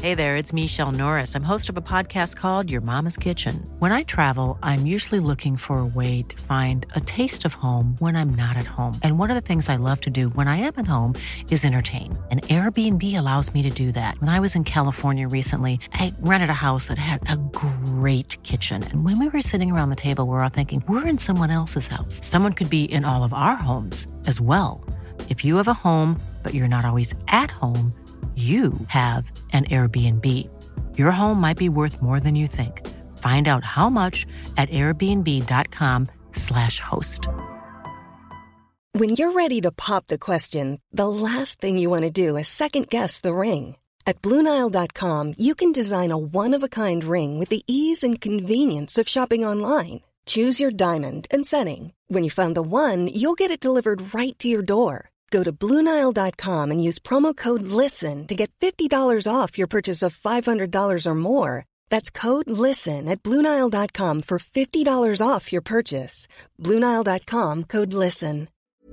Hey there, it's Michelle Norris. I'm host of a podcast called Your Mama's Kitchen. When I travel, I'm usually looking for a way to find a taste of home when I'm not at home. And one of the things I love to do when I am at home is entertain. And Airbnb allows me to do that. When I was in California recently, I rented a house that had a great kitchen. And when we were sitting around the table, we were all thinking, we're in someone else's house. Someone could be in all of our homes as well. If you have a home, but you're not always at home, you have an Airbnb. Your home might be worth more than you think. Find out how much at airbnb.com/host. When you're ready to pop the question, the last thing you want to do is second-guess the ring. At BlueNile.com, you can design a one-of-a-kind ring with the ease and convenience of shopping online. Choose your diamond and setting. When you find the one, you'll get it delivered right to your door. Go to BlueNile.com and use promo code LISTEN to get $50 off your purchase of $500 or more. That's code LISTEN at BlueNile.com for $50 off your purchase. BlueNile.com, code LISTEN.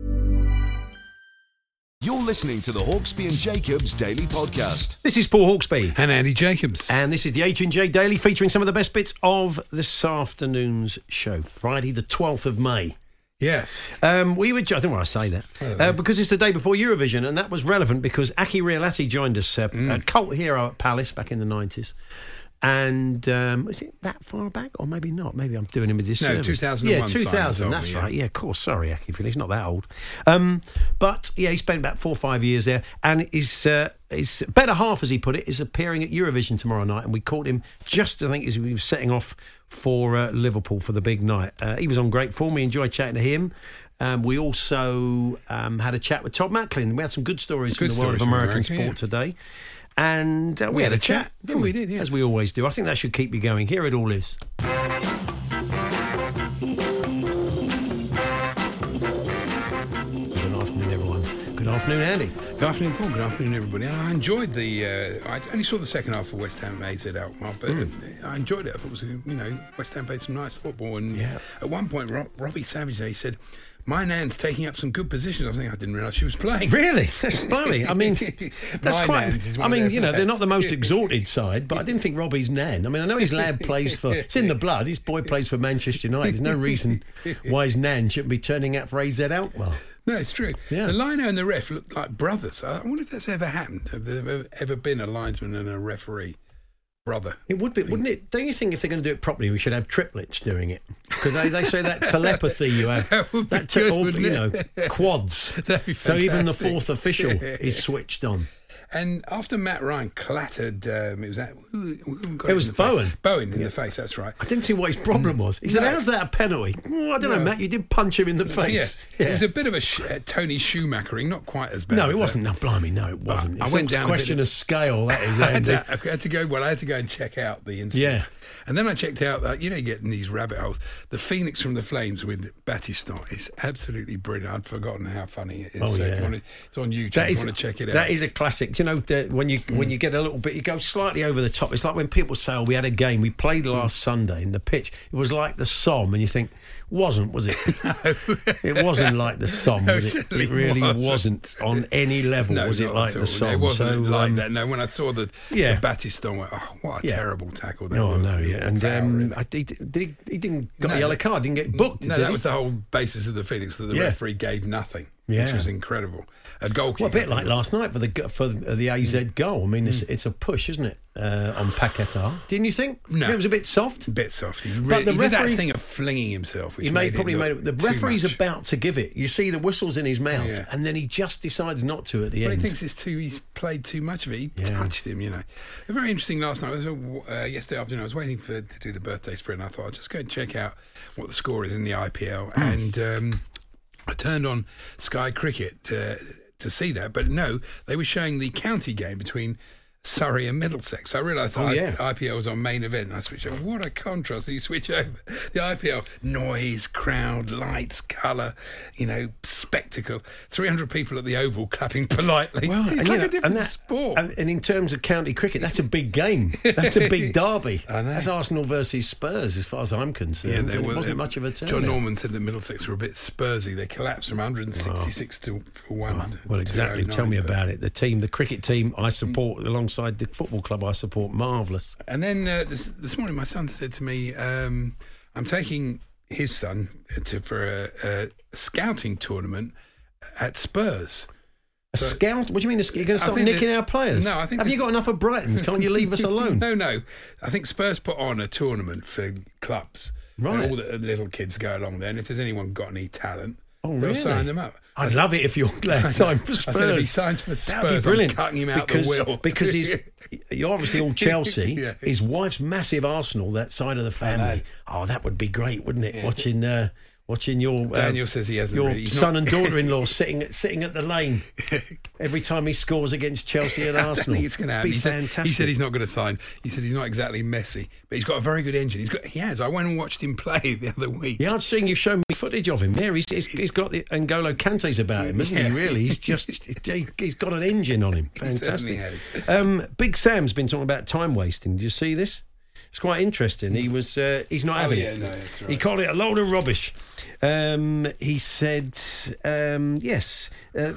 You're listening to the Hawksby and Jacobs Daily Podcast. This is Paul Hawksby. And Andy Jacobs. And this is the H&J Daily, featuring some of the best bits of this afternoon's show, Friday the 12th of May. Yes. I don't know why I say that. Because it's the day before Eurovision, and that was relevant because Aki Riolati joined us, a cult hero at Palace back in the 90s. And is it that far back? Or maybe not. Maybe I'm doing him with this. No, 2001. Yeah, 2000. That's right. Yeah, of course. Sorry, Aki. He's not that old. But yeah, he spent about 4 or 5 years there. And his better half, as he put it, is appearing at Eurovision tomorrow night. And we caught him just, I think, as he was setting off for Liverpool for the big night. He was on great form. We enjoyed chatting to him. We also had a chat with Todd Macklin. We had some good stories from the world of American sport today. And we had a chat. Yeah, we did, yeah. As we always do. I think that should keep you going. Here it all is. Good afternoon, everyone. Good afternoon, Andy. Good afternoon, Paul. Good afternoon, everybody. And I enjoyed I only saw the second half of West Ham AZ Alkmaar, but I enjoyed it. I thought it was, West Ham played some nice football. And at one point, Robbie Savage, he said, my Nan's taking up some good positions. I think I didn't realise she was playing. Really? That's funny. I mean, that's they're not the most exalted side, but I didn't think Robbie's Nan. I mean, I know his lad plays for, it's in the blood, his boy plays for Manchester United. There's no reason why his Nan shouldn't be turning out for AZ Alkmaar. No, it's true. Yeah. The lino and the ref look like brothers. I wonder if that's ever happened. Have there ever been a linesman and a referee brother? It would be, wouldn't it? Don't you think if they're going to do it properly, we should have triplets doing it? Because they say that telepathy you have, that would be good, quads. That'd be fantastic. So even the fourth official is switched on. And after Matt Ryan clattered, it was Bowen. Bowen in the face, that's right. I didn't see what his problem was. He said, how's that a penalty? I don't know, Matt, you did punch him in the face. Yeah. It was a bit of a Tony Schumachering, not quite as bad. No, it wasn't. No, blimey, no, it wasn't. I went down a question of scale, that is. I had to go and check out the incident. Yeah. And then I checked out that, you get in these rabbit holes, the Phoenix from the Flames with Battiston is absolutely brilliant. I'd forgotten how funny it is. Oh, yeah. It's on YouTube. If you want to check it out. That is a classic. When you get a little bit, you go slightly over the top. It's like when people say, we had a game, we played last Sunday in the pitch. It was like the Somme, and you think, was it? No. It wasn't like the Somme, was it? It really wasn't on any level, was it like the Somme? It wasn't like that. No, when I saw the Battiston, I went, what a terrible tackle that was. No, yeah. And he didn't got a yellow card, didn't get booked. No, that was the whole basis of the Phoenix, that the referee gave nothing. Yeah. Which was incredible. A goal kick. Well, a bit like last night for the AZ goal. I mean, it's a push, isn't it, on Paquetá? Didn't you think? No. It was a bit soft? A bit soft. He did that thing of flinging himself. Which the referee's about to give it. You see the whistle's in his mouth, and then he just decided not to at the end. He thinks he's played too much of it. He touched him, Very interesting last night. It was yesterday afternoon. I was waiting to do the birthday sprint, and I thought I'd just go and check out what the score is in the IPL. And I turned on Sky Cricket to see that, but no, they were showing the county game between Surrey and Middlesex. I realised IPL was on main event, and I switched over. What a contrast! You switch over the IPL, noise, crowd, lights, colour, spectacle. 300 people at the Oval clapping politely. Well, it's like a different sport. And in terms of county cricket, that's a big game. That's a big derby. I know. That's Arsenal versus Spurs, as far as I'm concerned. Yeah, it wasn't much of a turn. John Norman said that Middlesex were a bit Spursy. They collapsed from 166 to 1. Well, exactly. Tell me about it. The cricket team I support alongside alongside the football club I support. Marvellous. And then this morning, my son said to me, I'm taking his son for a scouting tournament at Spurs. A scout? What do you mean? You're going to start nicking our players? No, I think. Have you got enough of Brightons? Can't you leave us alone? No. I think Spurs put on a tournament for clubs. Right. And all the little kids go along there, and if there's anyone got any talent, really? they'll sign them up. I'd love it if you're signed for Spurs. I said if he signs for Spurs, that'd be brilliant. I'm cutting him out the will. Because you're obviously all Chelsea. Yeah. His wife's massive Arsenal, that side of the family. Oh, that would be great, wouldn't it? Yeah. Watching your Daniel says he hasn't your really. son and daughter-in-law sitting at the lane every time he scores against Chelsea and I Arsenal. don't think it's going to happen. Be fantastic. He said he's not going to sign. He said he's not exactly Messi, but he's got a very good engine. He has. I went and watched him play the other week. Yeah, I've seen you show me footage of him. Yeah, he's got the N'Golo Kante's about him, hasn't he? Really, he's got an engine on him. Fantastic. He certainly has. Big Sam's been talking about time wasting. Did you see this? It's quite interesting. He's not having it. No, that's right. He called it a load of rubbish. He said, yes.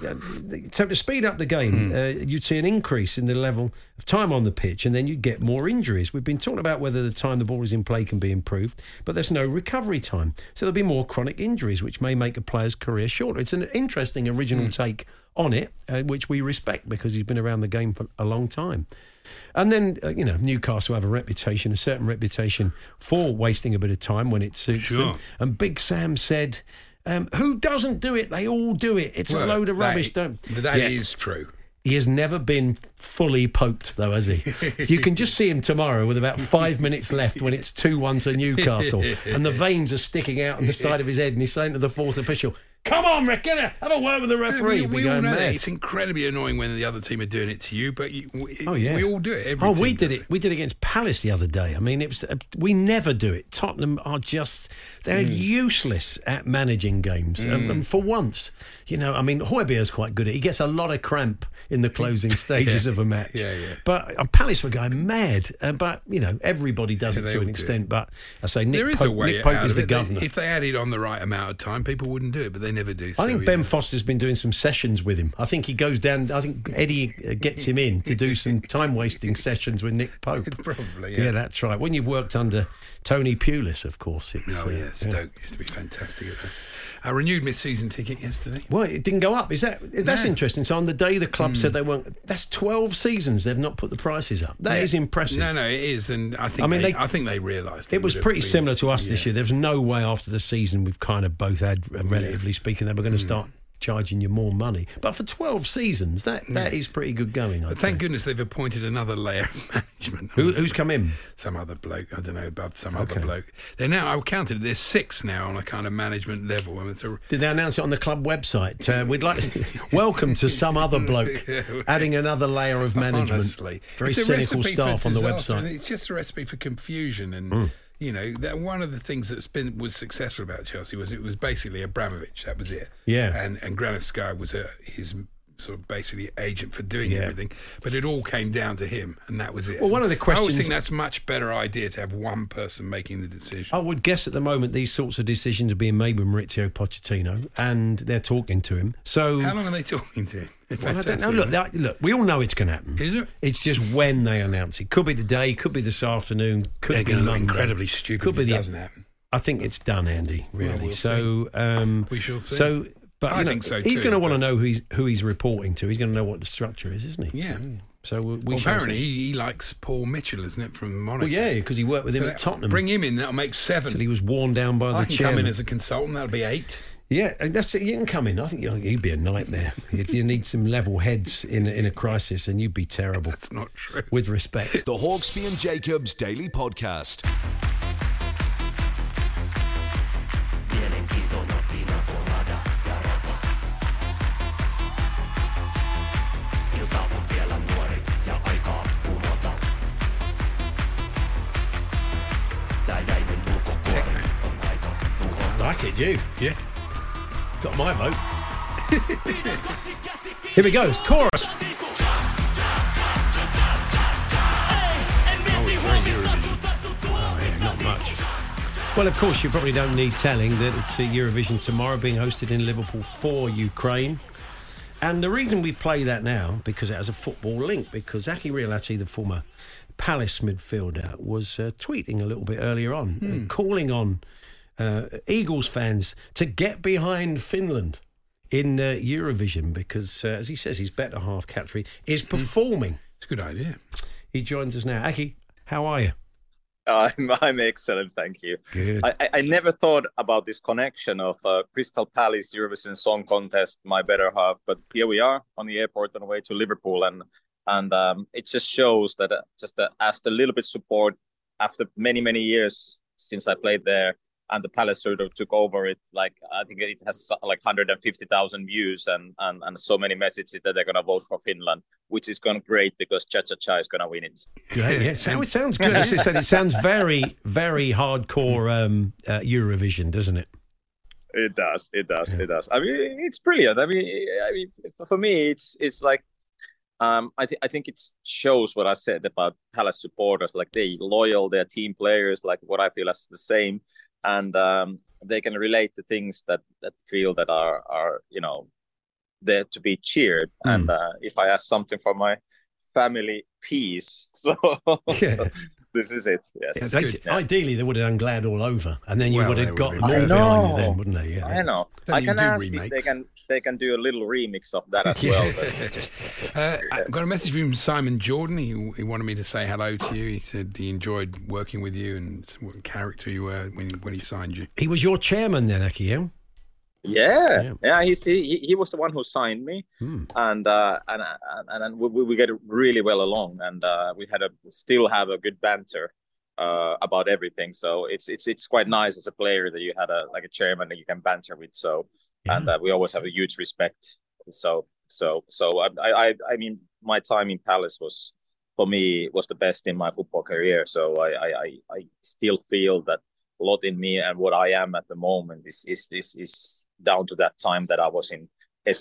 So to speed up the game, you'd see an increase in the level of time on the pitch, and then you'd get more injuries. We've been talking about whether the time the ball is in play can be improved, but there's no recovery time. So there'll be more chronic injuries, which may make a player's career shorter. It's an interesting original take on it, which we respect because he's been around the game for a long time. And then, Newcastle have a certain reputation for wasting a bit of time when it suits them. And Big Sam said, who doesn't do it? They all do it. It's a load of rubbish. That is true. He has never been fully poped, though, has he? You can just see him tomorrow with about 5 minutes left when it's 2-1 to Newcastle, and the veins are sticking out on the side of his head, and he's saying to the fourth official, "Come on, Rick, have a word with the referee." We all know that. It's incredibly annoying when the other team are doing it to you, but we all do it. We did it. We did it against Palace the other day. I mean, it was we never do it. Tottenham are they're useless at managing games. And for once, Højbjerg's quite good at it. He gets a lot of cramp in the closing stages of a match. Yeah. But Palace were going mad. But everybody does it to an extent. But I say Nick Pope is the governor. If they added on the right amount of time, people wouldn't do it, but they never do. I think Ben Foster's been doing some sessions with him. I think he goes down. I think Eddie gets him in to do some time-wasting sessions with Nick Pope. Probably, yeah, that's right. When you've worked under Tony Pulis, of course. Stoke used to be fantastic at that. I renewed my season ticket yesterday. Well, it didn't go up. That's interesting. So on the day the club said they weren't, that's 12 seasons they've not put the prices up. That is impressive. No, it is, and I think they realised it was pretty similar to us this year. There was no way after the season we've kind of both had, relatively speaking, they were going to start charging you more money. But for 12 seasons, that is pretty good going. But thank goodness they've appointed another layer of management. Who's come in? Some other bloke. I don't know, above some other bloke. They're now, I counted, there's 6 now on a kind of management level. Did they announce it on the club website? We'd like welcome to some other bloke, adding another layer of management. Honestly. Very cynical staff on the website. It's just a recipe for confusion and... that one of the things was successful about Chelsea was it was basically Abramovich. That was it. Yeah. And Granit Xhaka was his sort of basically agent for doing everything. But it all came down to him, and that was it. Well, one of the questions... I always think that's a much better idea to have one person making the decision. I would guess at the moment these sorts of decisions are being made with Maurizio Pochettino, and they're talking to him. So how long are they talking to him? Well, I don't know. Look, we all know it's going to happen. Is it? It's just when they announce it. Could be today, could be this afternoon, could be Monday. Incredibly stupid could be if it doesn't happen. I think it's done, Andy, really. Well, we'll see. We shall see. But I think so too. He's going to want to know who he's reporting to. He's going to know what the structure is, isn't he? Yeah. So apparently he likes Paul Mitchell, isn't it, from Monaco? Well, yeah, because he worked with him at Tottenham. Bring him in, that'll make 7. Until he was worn down by the chairman. I can come in as a consultant, that'll be 8. Yeah, that's it. You can come in. I think you'd be a nightmare. You need some level heads in a crisis, and you'd be terrible. That's not true. With respect. The Hawksby and Jacobs Daily Podcast. Like it, you? Yeah. Got my vote. Here we go, chorus. Not much. Well, of course, you probably don't need telling that it's Eurovision tomorrow being hosted in Liverpool for Ukraine. And the reason we play that now, because it has a football link, because Aki Riihilahti, the former Palace midfielder, was tweeting a little bit earlier on, calling on Eagles fans to get behind Finland in Eurovision, because, as he says, his better half, Katri, is performing. It's a good idea. He joins us now. Aki, how are you? I'm excellent, thank you. Good. I never thought about this connection of Crystal Palace Eurovision Song Contest, my better half, but here we are on the airport on the way to Liverpool, and it just shows that as a little bit support after many years since I played there, and the Palace sort of took over it. Like, I think it has like 150,000 views and so many messages that they're going to vote for Finland, which is going great because Cha Cha Cha is going to win it. Great, yeah, it sounds good. As I said, it sounds very, very hardcore Eurovision, doesn't it? It does. I mean, it's brilliant. I mean, for me, it's like, I think it shows what I said about Palace supporters. Like, they loyal, their team players, like what I feel as the same. And they can relate to things that feel that are there to be cheered. And if I ask something for my family, peace. So this is it. Yes. Ideally, they would have done Glad All Over, and then you would have got more behind you then, wouldn't they? Yeah. I know. I can ask if they can do a little remix of that as well. I've got a message from Simon Jordan. He wanted me to say hello to you. He said he enjoyed working with you and what character you were when he signed you. He was your chairman then, Aki, yeah? Yeah. He was the one who signed me, and we get really well along, and we still have a good banter about everything. So it's quite nice as a player that you had a chairman that you can banter with. So and we always have a huge respect. So I mean, my time in Palace was the best in my football career. So I still feel that a lot in me and what I am at the moment is down to that time that I was in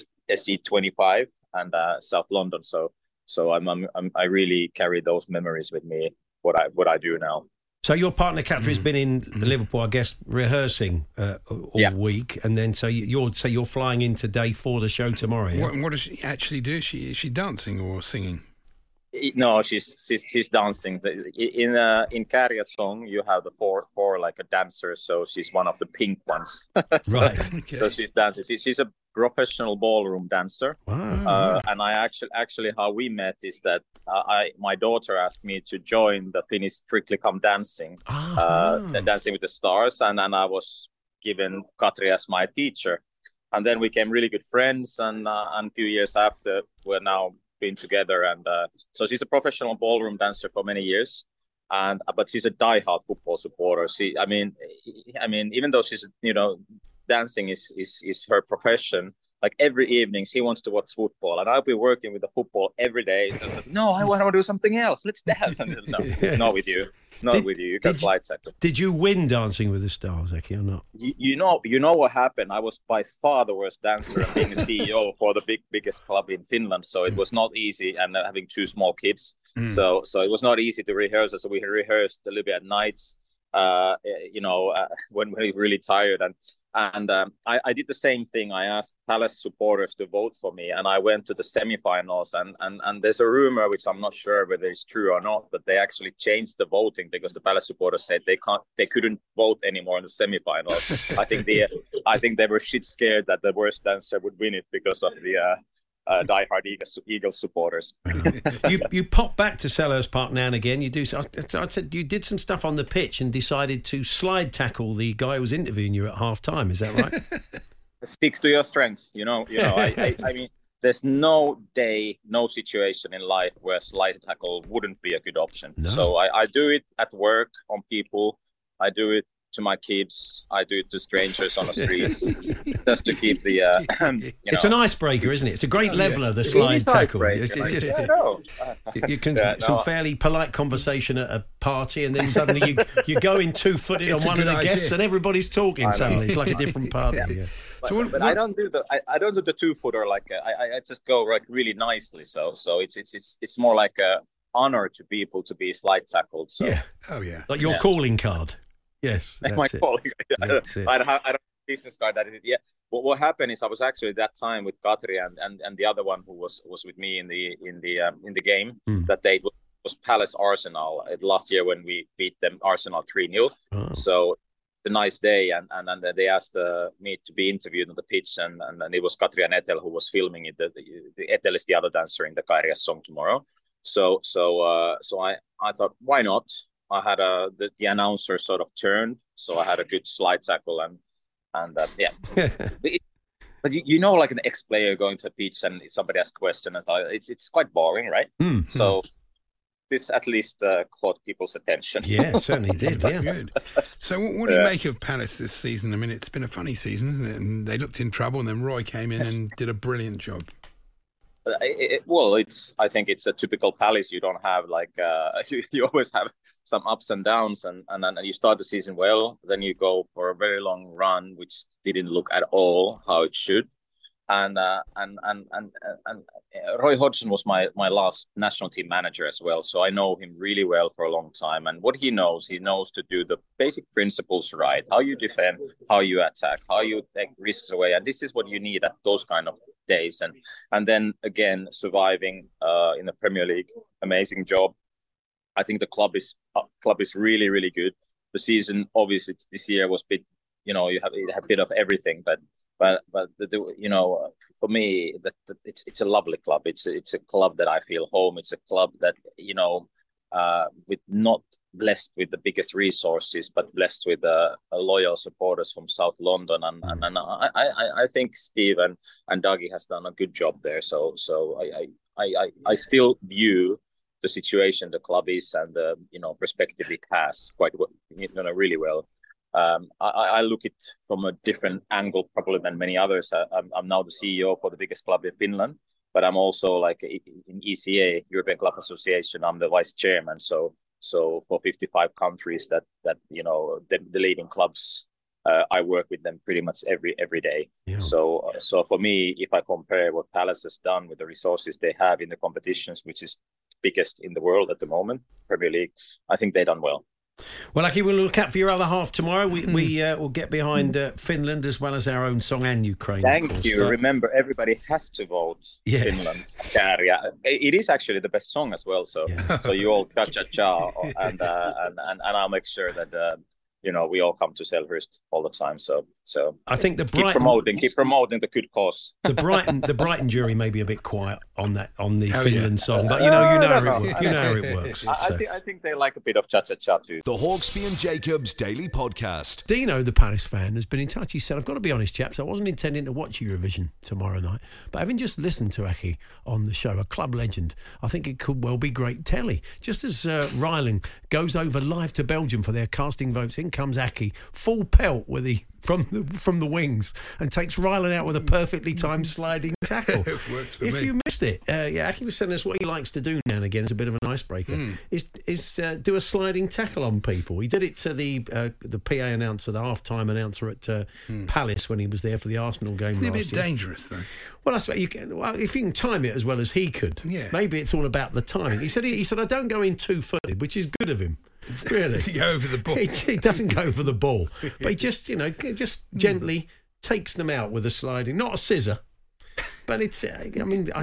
SE25 and South London. So I really carry those memories with me. What I do now. So your partner Katri has been in Liverpool, I guess, rehearsing all week, and then so you're flying in today for the show tomorrow. Yeah? What does she actually do? Is she dancing or singing? No, she's dancing. In Käärijä song, you have the four like a dancer, so she's one of the pink ones. Right. Okay. So she's dancing. She's a professional ballroom dancer. Wow. And I actually how we met is that my daughter asked me to join the Finnish Strictly Come Dancing, Dancing with the Stars, and I was given Katri as my teacher, and then we became really good friends, and a few years after we're now been together, and so she's a professional ballroom dancer for many years, but she's a diehard football supporter. I mean even though she's dancing is her profession, like every evening she wants to watch football, and I'll be working with the football every day. She says, no, I want to do something else, let's dance. And not with you. You can slide tackle. Did you win Dancing with the Stars, Aki, or not? You know what happened? I was by far the worst dancer and being a CEO for the biggest club in Finland, so it was not easy, and having two small kids, so it was not easy to rehearse. So we rehearsed a little bit at nights, when we were really tired, and I did the same thing. I asked Palace supporters to vote for me, and I went to the semifinals. And there's a rumor, which I'm not sure whether it's true or not, but they actually changed the voting because the Palace supporters said they couldn't vote anymore in the semifinals. I think they were shit scared that the worst dancer would win it because of the diehard Eagles supporters. You pop back to Selhurst Park now and again. You do. I said you did some stuff on the pitch and decided to slide tackle the guy who was interviewing you at half time. Is that right? Stick to your strengths. I mean, there's no day, no situation in life where slide tackle wouldn't be a good option. No. So I do it at work on people. I do it to my kids. I do it to strangers on the street, just to keep the. It's an icebreaker, isn't it? It's a great leveler. The slide tackle. You can some fairly polite conversation at a party, and then suddenly you go in 2-footed on one of the guests, and everybody's talking. Suddenly, it's like a different party. Yeah. But I don't do the 2-footer like I just go like really nicely. So it's more like a honor to people to be slide tackled. So. Yeah. Oh yeah. Like your calling card. Yes, that's my it. calling. That's it. I don't business card. That is it. Yeah. What happened is I was actually at that time with Katri and the other one who was with me in the game that day was Palace Arsenal last year when we beat them Arsenal 3-0. Oh. So a nice day, and they asked me to be interviewed on the pitch, and it was Katri and Ethel who was filming it. The Ethel is the other dancer in the Kairia song tomorrow. So I thought, why not? I had the announcer sort of turned, so I had a good slide tackle and yeah. But you know, like an ex-player going to a pitch and somebody asks a question, it's quite boring, right? Mm-hmm. So this at least caught people's attention. Yeah, it certainly did. Yeah. Good. So what do you make of Palace this season? I mean, it's been a funny season, isn't it? And they looked in trouble, and then Roy came in and did a brilliant job. I think it's a typical Palace. You don't have you always have some ups and downs, and you start the season well, then you go for a very long run, which didn't look at all how it should. And Roy Hodgson was my last national team manager as well, so I know him really well for a long time. And what he knows to do the basic principles right: how you defend, how you attack, how you take risks away, and this is what you need at those kind of days. And then again, surviving in the Premier League, amazing job. I think the club is really, really good. The season obviously this year was bit, you have a bit of everything, but for me, it's a lovely club. It's a club that I feel home. It's a club that with not blessed with the biggest resources, but blessed with loyal supporters from South London. And I think Steve and Dougie has done a good job there. So I still view the situation the club is and the perspective it has quite really well. I look at it from a different angle probably than many others. I'm now the CEO for the biggest club in Finland, but I'm also in ECA, European Club Association. I'm the vice chairman. So for 55 countries that the leading clubs, I work with them pretty much every day. Yeah. So for me, if I compare what Palace has done with the resources they have in the competitions, which is biggest in the world at the moment, Premier League, I think they've done well. Well, Aki, we'll look out for your other half tomorrow. We will get behind Finland as well as our own song and Ukraine. Thank you. But remember, everybody has to vote Finland. Yeah, it is actually the best song as well. So you all cha-cha-cha, and I'll make sure that we all come to Selhurst all the time. So I think keep promoting the good cause. The Brighton jury may be a bit quiet on the Finland song, but you know how it works. I think they like a bit of cha-cha-cha too. The Hawksbee and Jacobs Daily Podcast. Dino, the Palace fan, has been in touch. He said, "I've got to be honest, chaps, I wasn't intending to watch Eurovision tomorrow night, but having just listened to Aki on the show, a club legend, I think it could well be great telly. Just as Ryling goes over live to Belgium for their casting votes, in comes Aki, full pelt with from the wings, and takes Ryland out with a perfectly timed sliding tackle." It works for me. If you missed it, Aki was telling us what he likes to do now and again as a bit of an icebreaker is do a sliding tackle on people. He did it to the PA announcer, the half-time announcer at Palace when he was there for the Arsenal game last year. Isn't it a bit dangerous, though? Well, I suppose if you can time it as well as he could, maybe it's all about the timing. He said I don't go in two-footed, which is good of him. Really? To go over the ball. He doesn't go for the ball, but he just gently takes them out with a sliding, not a scissor. But it's, I'd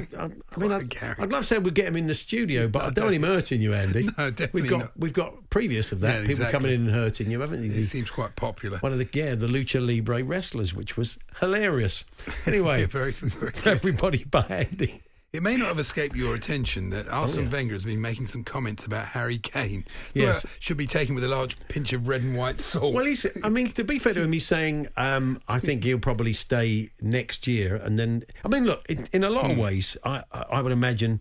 love to say we'd get him in the studio, but I don't want him hurting you, Andy. No, definitely not. We've got previous of that, people coming in and hurting you, haven't they? It seems quite popular. One of the Lucha Libre wrestlers, which was hilarious. Anyway, very, very for everybody but Andy. It may not have escaped your attention that Arsene Wenger has been making some comments about Harry Kane. Yes. Should be taken with a large pinch of red and white salt. Well, to be fair to him, he's saying, I think he'll probably stay next year. And then, look, in a lot of ways, I would imagine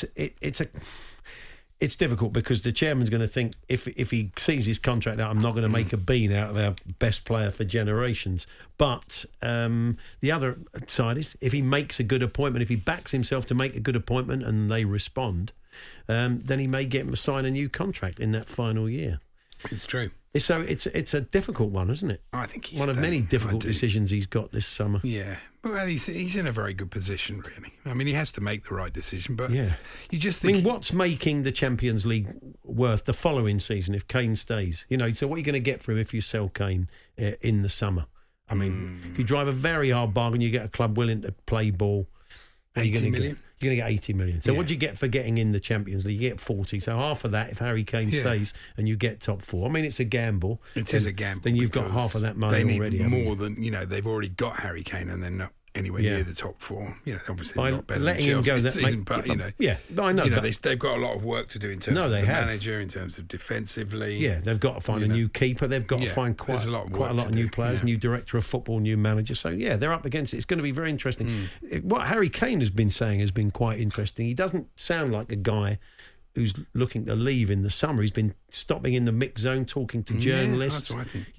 it's difficult because the chairman's going to think if he sees his contract out, I'm not going to make a bean out of our best player for generations. But the other side is if he makes a good appointment, if he backs himself to make a good appointment and they respond, then he may get him to sign a new contract in that final year. It's true. So it's a difficult one, isn't it? I think he's one of many difficult decisions he's got this summer. Yeah, well, he's in a very good position, really. I mean, he has to make the right decision, but you just think... what's making the Champions League worth the following season if Kane stays? So what are you going to get for him if you sell Kane in the summer? I mean, if you drive a very hard bargain, you get a club willing to play ball. 80 million? You're going to get 80 million. So what do you get for getting in the Champions League? You get 40. So half of that if Harry Kane stays and you get top 4. I mean, it's a gamble. It is a gamble. Then you've got half of that money already. They need more than, they've already got Harry Kane and they're not anywhere near the top 4. Obviously by not better letting than him Chelsea go, this season, but I know. They've got a lot of work to do in terms of the manager, in terms of defensively. Yeah, they've got to find a new keeper. They've got to find quite a lot of new players, new director of football, new manager. So, they're up against it. It's going to be very interesting. What Harry Kane has been saying has been quite interesting. He doesn't sound like a guy who's looking to leave in the summer. He's been stopping in the mix zone, talking to journalists. That's what I think.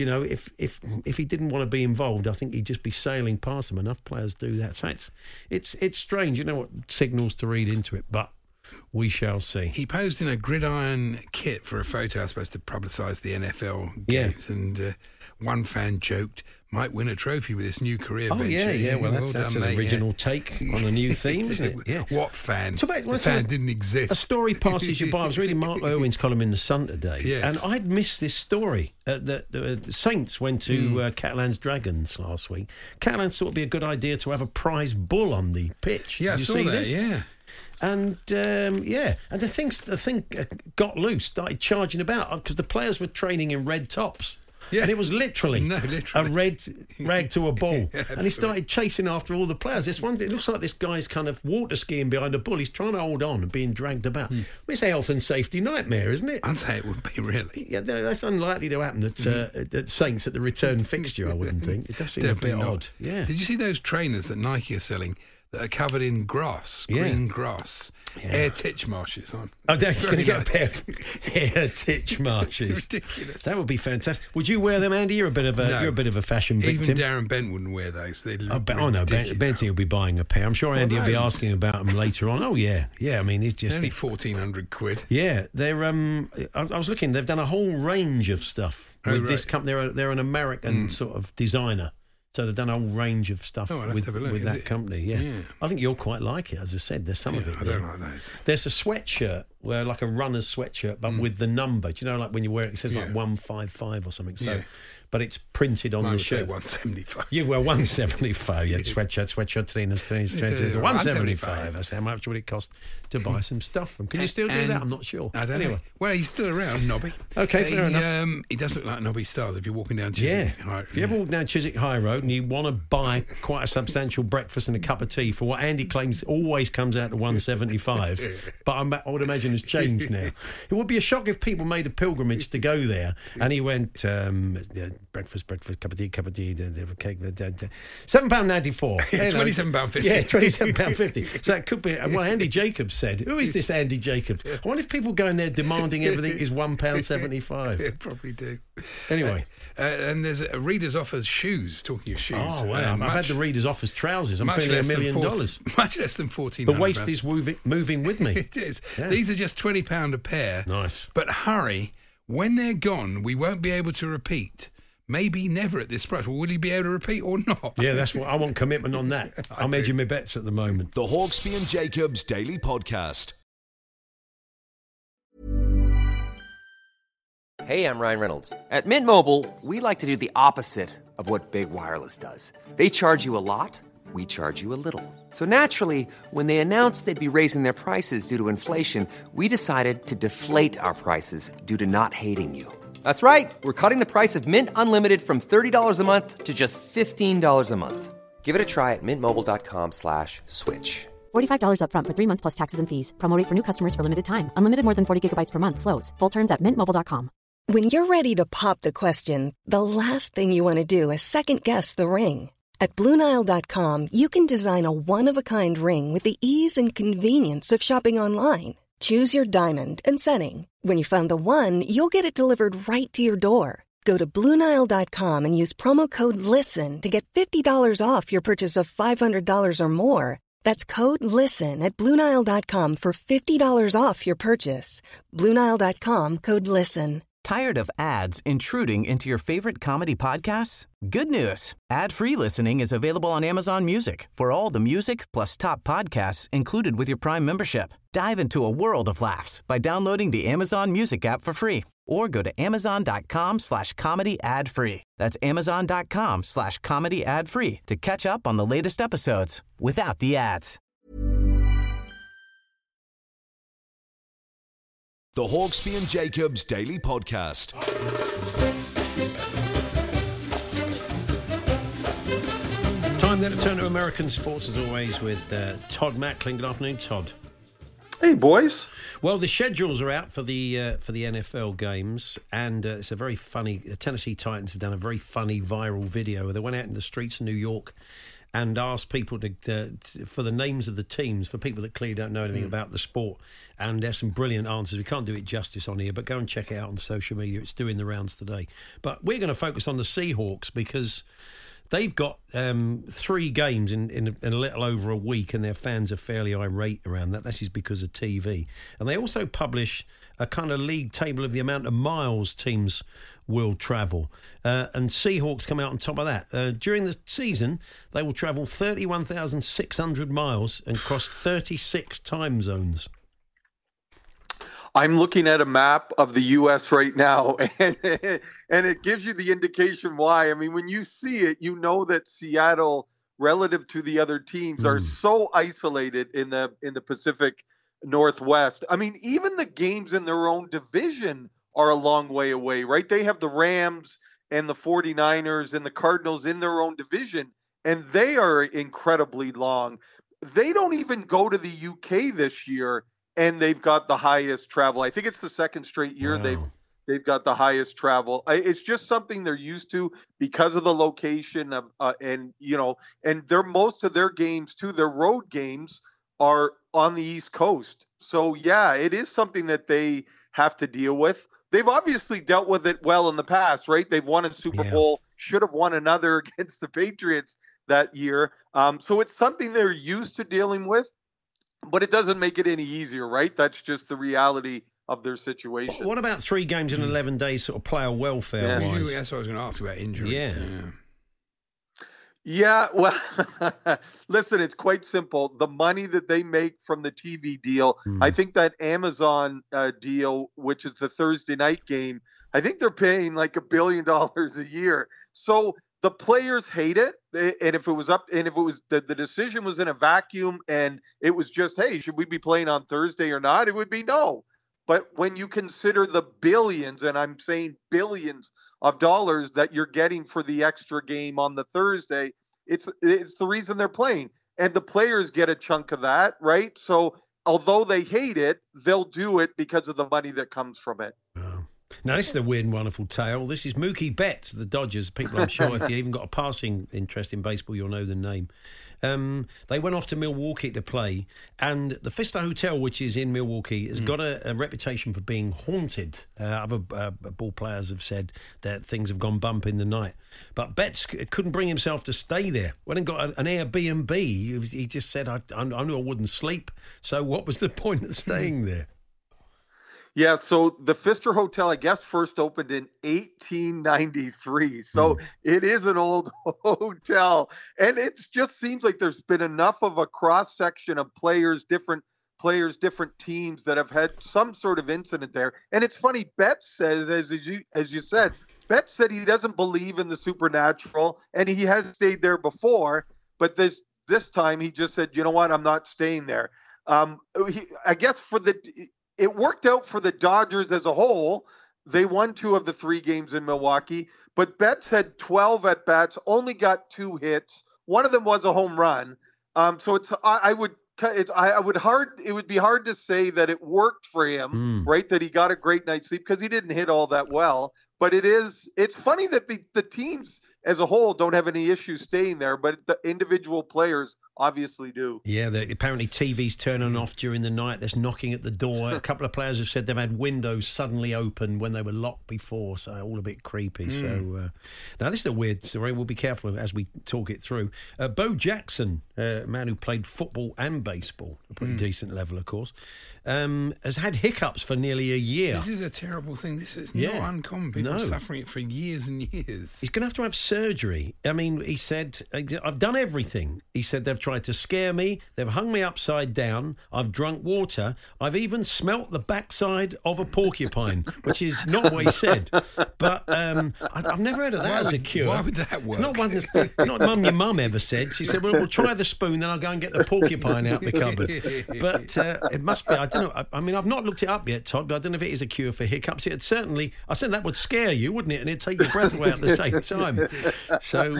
If he didn't want to be involved, I think he'd just be sailing past them. Enough players do that. So it's strange. You know what signals to read into it, but we shall see. He posed in a gridiron kit for a photo supposed to publicise the NFL games, and one fan joked, might win a trophy with this new career venture. Well, that's an original take on a new theme, isn't it? Yeah. What fan? The fan didn't exist. A story passes you by. I was reading Mark Irwin's column in The Sun today, and I'd missed this story. The Saints went to Catalan's Dragons last week. Catalans thought it would be a good idea to have a prize bull on the pitch. Yeah, I saw that, this? And and the thing got loose, started charging about because the players were training in red tops. Yeah. And it was literally a red rag to a bull. And he started chasing after all the players. It looks like this guy's kind of water skiing behind a bull. He's trying to hold on and being dragged about. It's a health and safety nightmare, isn't it? I'd say it would be, really. Yeah, that's unlikely to happen at Saints at the return fixture, I wouldn't think. It does seem definitely a bit odd. Yeah. Did you see those trainers that Nike are selling that are covered in grass, green grass? Air Titchmarshes on. Oh, they're going to get a pair of Air Titchmarshes. It's ridiculous. That would be fantastic. Would you wear them, Andy? You're a bit of a fashion victim. Even Darren Bent wouldn't wear those. No, Benty will be buying a pair. I'm sure Andy will be asking about them later on. Oh yeah. I mean, it's just only £1,400. Yeah, they're. I was looking. They've done a whole range of stuff with this company. They're an American sort of designer. So they've done a whole range of stuff with that company. Yeah. I think you'll quite like it. As I said, there's some of it. I don't like those. There's a sweatshirt where like a runner's sweatshirt, but with the number. Do you know, like when you wear it, it says like 155 or something. So, but it's printed on the shirt. 175. You wear 175. Yeah, sweatshirt, trainers, 175. That's how much would it cost to buy some stuff from? Can you still do that? I'm not sure. I don't know. Well, he's still around, Nobby. Okay, fair enough. He does look like Nobby Stars if you're walking down Chiswick High Road. If you ever walk down Chiswick High Road and you want to buy quite a substantial breakfast and a cup of tea for what Andy claims always comes out to 175, but I would imagine has changed now. It would be a shock if people made a pilgrimage to go there and he went breakfast, cup of tea, cake, £7.94. Yeah, £27.50. Yeah, £27.50. So that could be. Well, Andy Jacobs said, "Who is this Andy Jacobs?" I wonder if people go in there demanding everything is £1.75. They probably do. Anyway, and there's a Reader's Offers shoes. Talking of shoes, oh wow! I've had the Reader's Offers trousers. I'm feeling $1 million. Much less than £1,400. The waist is moving with me. It is. Yeah. These are just £20 a pair. Nice. But hurry, when they're gone, we won't be able to repeat. Maybe never at this price. Well, will he be able to repeat or not? Yeah, that's what I want commitment on that. I'm edging my bets at the moment. The Hawksbee and Jacobs Daily Podcast. Hey, I'm Ryan Reynolds. At Mint Mobile, we like to do the opposite of what Big Wireless does. They charge you a lot, we charge you a little. So naturally, when they announced they'd be raising their prices due to inflation, we decided to deflate our prices due to not hating you. That's right. We're cutting the price of Mint Unlimited from $30 a month to just $15 a month. Give it a try at mintmobile.com/switch. $45 up front for 3 months plus taxes and fees. Promo rate for new customers for limited time. Unlimited more than 40 gigabytes per month slows. Full terms at mintmobile.com. When you're ready to pop the question, the last thing you want to do is second-guess the ring. At BlueNile.com, you can design a one-of-a-kind ring with the ease and convenience of shopping online. Choose your diamond and setting. When you find the one, you'll get it delivered right to your door. Go to BlueNile.com and use promo code LISTEN to get $50 off your purchase of $500 or more. That's code LISTEN at BlueNile.com for $50 off your purchase. BlueNile.com, code LISTEN. Tired of ads intruding into your favorite comedy podcasts? Good news. Ad-free listening is available on Amazon Music for all the music plus top podcasts included with your Prime membership. Dive into a world of laughs by downloading the Amazon Music app for free or go to amazon.com/comedy ad free. That's amazon.com/comedy ad free to catch up on the latest episodes without the ads. The Hawksby and Jacobs Daily Podcast. Time then to turn to American sports, as always, with Todd Macklin. Good afternoon, Todd. Hey, boys. Well, the schedules are out for the NFL games, and it's a very funny. The Tennessee Titans have done a very funny viral video. They went out in the streets of New York and asked people for the names of the teams, for people that clearly don't know anything about the sport. And there's some brilliant answers. We can't do it justice on here, but go and check it out on social media. It's doing the rounds today. But we're going to focus on the Seahawks because they've got 3 games in a little over a week, and their fans are fairly irate around that. This is because of TV. And they also publish a kind of league table of the amount of miles teams will travel. And Seahawks come out on top of that. During the season, they will travel 31,600 miles and cross 36 time zones. I'm looking at a map of the U.S. right now, and it gives you the indication why. I mean, when you see it, you know that Seattle, relative to the other teams, are so isolated in the Pacific Northwest. I mean, even the games in their own division are a long way away, right? They have the Rams and the 49ers and the Cardinals in their own division, and they are incredibly long. They don't even go to the UK this year, and they've got the highest travel. I think it's the second straight year they've got the highest travel. It's just something they're used to because of the location of, and most of their games too, their road games are on the East Coast. So yeah, it is something that they have to deal with. They've obviously dealt with it well in the past, right? They've won a Super Bowl, should have won another against the Patriots that year. So it's something they're used to dealing with. But it doesn't make it any easier, right? That's just the reality of their situation. What about 3 games in 11 days, sort of player welfare-wise? That's what I was going to ask about injuries. Yeah, well, listen, it's quite simple. The money that they make from the TV deal, I think that Amazon deal, which is the Thursday night game, I think they're paying like $1 billion a year. So the players hate it, and if it was the decision was in a vacuum and it was just, hey, should we be playing on Thursday or not? It would be no. But when you consider the billions, and I'm saying billions of dollars that you're getting for the extra game on the Thursday, it's the reason they're playing, and the players get a chunk of that, right? So although they hate it, they'll do it because of the money that comes from it. Now, this is a weird and wonderful tale. This is Mookie Betts, the Dodgers. People, I'm sure, if you even got a passing interest in baseball, you'll know the name. They went off to Milwaukee to play, and the Pfister Hotel, which is in Milwaukee, has got a reputation for being haunted. Other ball players have said that things have gone bump in the night. But Betts couldn't bring himself to stay there. Went and got an Airbnb. He just said, I knew I wouldn't sleep, so what was the point of staying there? Yeah, so the Pfister Hotel, I guess, first opened in 1893. So it is an old hotel. And it just seems like there's been enough of a cross-section of players, different teams that have had some sort of incident there. And it's funny, Betts says, as you said, Betts said he doesn't believe in the supernatural, and he has stayed there before. But this time he just said, you know what, I'm not staying there. I guess it worked out for the Dodgers as a whole. They won 2 of the 3 games in Milwaukee, but Betts had 12 at-bats, only got 2 hits. One of them was a home run. So it would be hard to say that it worked for him, right? That he got a great night's sleep because he didn't hit all that well. But it's funny that the teams as a whole don't have any issues staying there, but the individual players obviously do. Yeah, apparently TV's turning off during the night. There's knocking at the door. A couple of players have said they've had windows suddenly open when they were locked before, so all a bit creepy. So now this is a weird story. We'll be careful as we talk it through. Bo Jackson, a man who played football and baseball, a pretty decent level, of course, has had hiccups for nearly a year. This is a terrible thing. This is not uncommon. People No. Suffering it for years and years. He's going to have surgery. I mean, he said, I've done everything. He said they've tried to scare me. They've hung me upside down. I've drunk water. I've even smelt the backside of a porcupine, which is not what he said. But I've never heard of that as a cure. Why would that work? It's not one your mum ever said. She said, well, we'll try the spoon, then I'll go and get the porcupine out the cupboard. But it must be, I don't know. I mean, I've not looked it up yet, Todd, but I don't know if it is a cure for hiccups. It certainly, I said that would scare you, wouldn't it? And it'd take your breath away at the same time. So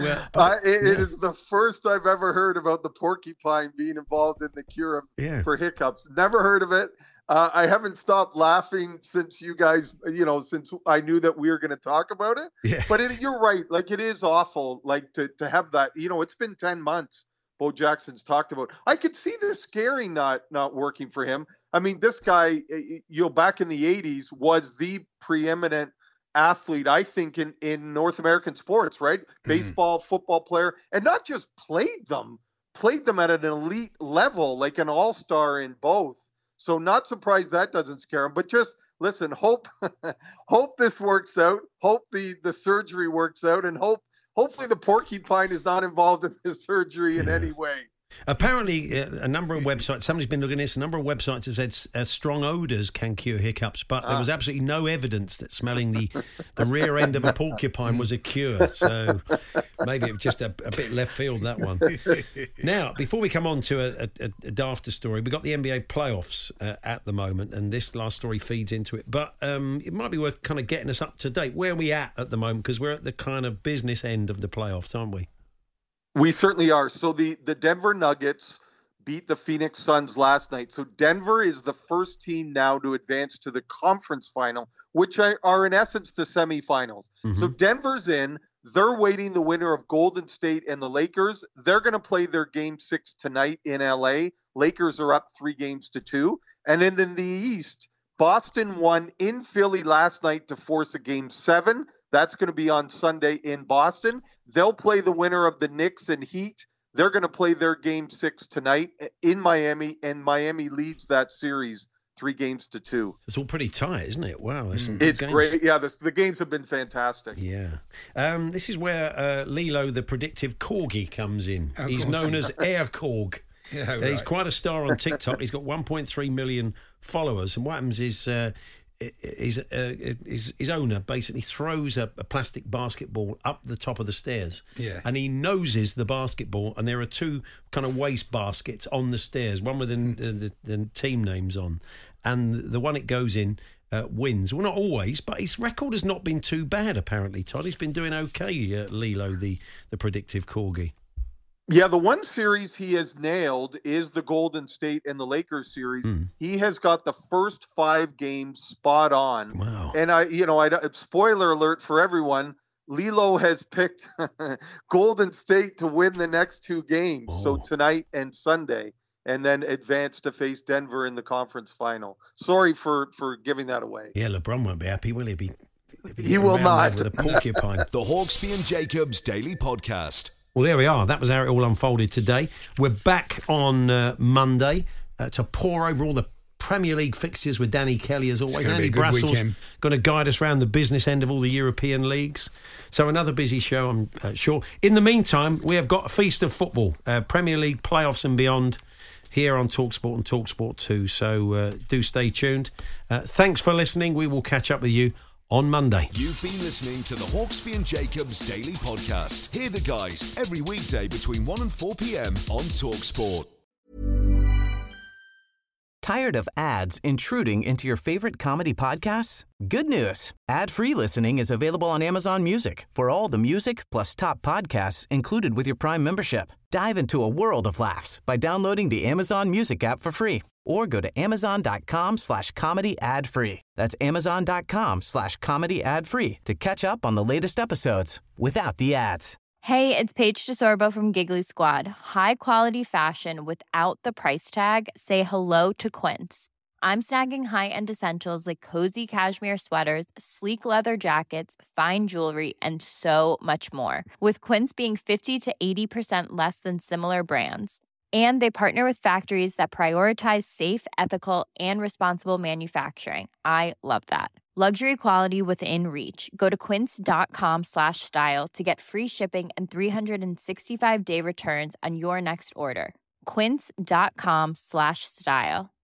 it is the first I've ever heard about the porcupine being involved in the cure for hiccups. Never heard of it. I haven't stopped laughing since you guys, since I knew that we were going to talk about it. Yeah. But you're right. Like, it is awful, like, to have that. It's been 10 months. Bo Jackson's talked about. I could see the scaring not working for him. I mean, this guy, back in the 80s was the preeminent athlete, I think, in North American sports, right? Baseball, football player, and not just played them at an elite level, like an all-star in both. So not surprised that doesn't scare him, but just listen, hope this works out. Hope the surgery works out, and hopefully the porcupine is not involved in the surgery in any way. Apparently, a number of websites, somebody's been looking at this, a number of websites have said strong odours can cure hiccups, but there was absolutely no evidence that smelling the rear end of a porcupine was a cure. So maybe it was just a bit left field, that one. Now, before we come on to a dafter story, we've got the NBA playoffs at the moment, and this last story feeds into it. But it might be worth kind of getting us up to date. Where are we at the moment? Because we're at the kind of business end of the playoffs, aren't we? We certainly are. So the Denver Nuggets beat the Phoenix Suns last night. So Denver is the first team now to advance to the conference final, which are in essence the semifinals. So Denver's in. They're waiting the winner of Golden State and the Lakers. They're going to play their game 6 tonight in LA. Lakers are up 3-2. And then in the East, Boston won in Philly last night to force a game 7. That's going to be on Sunday in Boston. They'll play the winner of the Knicks and Heat. They're going to play their game 6 tonight in Miami, and Miami leads that series 3-2. It's all pretty tight, isn't it? Wow. It's great. Yeah, the games have been fantastic. Yeah. This is where Lilo, the predictive corgi, comes in. He's known as Air Korg. Yeah, right. He's quite a star on TikTok. He's got 1.3 million followers, and what happens is his owner basically throws a plastic basketball up the top of the stairs, and he noses the basketball, and there are 2 kind of waste baskets on the stairs, one with the team names on, and the one it goes in wins. Well, not always, but his record has not been too bad, apparently, Todd. He's been doing okay, Lilo, the predictive corgi. Yeah, the one series he has nailed is the Golden State and the Lakers series. He has got the first 5 games spot on. Wow. And I spoiler alert for everyone, Lilo has picked Golden State to win the next 2 games. Oh. So tonight and Sunday, and then advance to face Denver in the conference final. Sorry for giving that away. Yeah, LeBron won't be happy, will he? He will not. With a porcupine. The Hawksby and Jacobs Daily Podcast. Well, there we are. That was how it all unfolded today. We're back on Monday to pour over all the Premier League fixtures with Danny Kelly, as always. Andy Brassell's going to guide us around the business end of all the European leagues. So another busy show, I'm sure. In the meantime, we have got a feast of football, Premier League playoffs and beyond, here on TalkSport and TalkSport 2. So do stay tuned. Thanks for listening. We will catch up with you on Monday. You've been listening to the Hawksby and Jacobs Daily Podcast. Hear the guys every weekday between 1 and 4 p.m. on TalkSport. Tired of ads intruding into your favorite comedy podcasts? Good news. Ad-free listening is available on Amazon Music for all the music plus top podcasts included with your Prime membership. Dive into a world of laughs by downloading the Amazon Music app for free or go to amazon.com/comedy ad-free. That's amazon.com/comedy ad-free to catch up on the latest episodes without the ads. Hey, it's Paige DeSorbo from Giggly Squad. High quality fashion without the price tag. Say hello to Quince. I'm snagging high-end essentials like cozy cashmere sweaters, sleek leather jackets, fine jewelry, and so much more. With Quince being 50 to 80% less than similar brands. And they partner with factories that prioritize safe, ethical, and responsible manufacturing. I love that. Luxury quality within reach. Go to quince.com/style to get free shipping and 365-day returns on your next order. Quince.com/style.